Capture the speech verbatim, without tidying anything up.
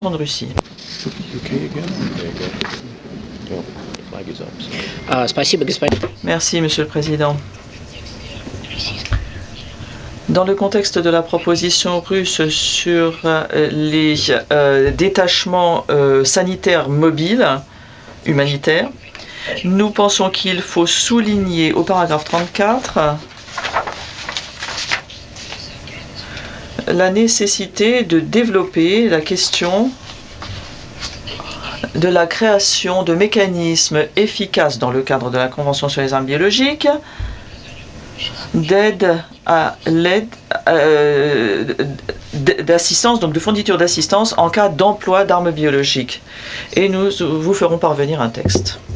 de Russie. А, Спасибо, господин. Merci, Monsieur le Président. Dans le contexte de la proposition russe sur euh, les euh, détachements euh, sanitaires mobiles, humanitaires, nous pensons qu'il faut souligner au paragraphe trente-quatre la nécessité de développer la question de la création de mécanismes efficaces dans le cadre de la Convention sur les armes biologiques d'aide à l'aide euh, d'assistance, donc de fourniture d'assistance en cas d'emploi d'armes biologiques. Et nous vous ferons parvenir un texte.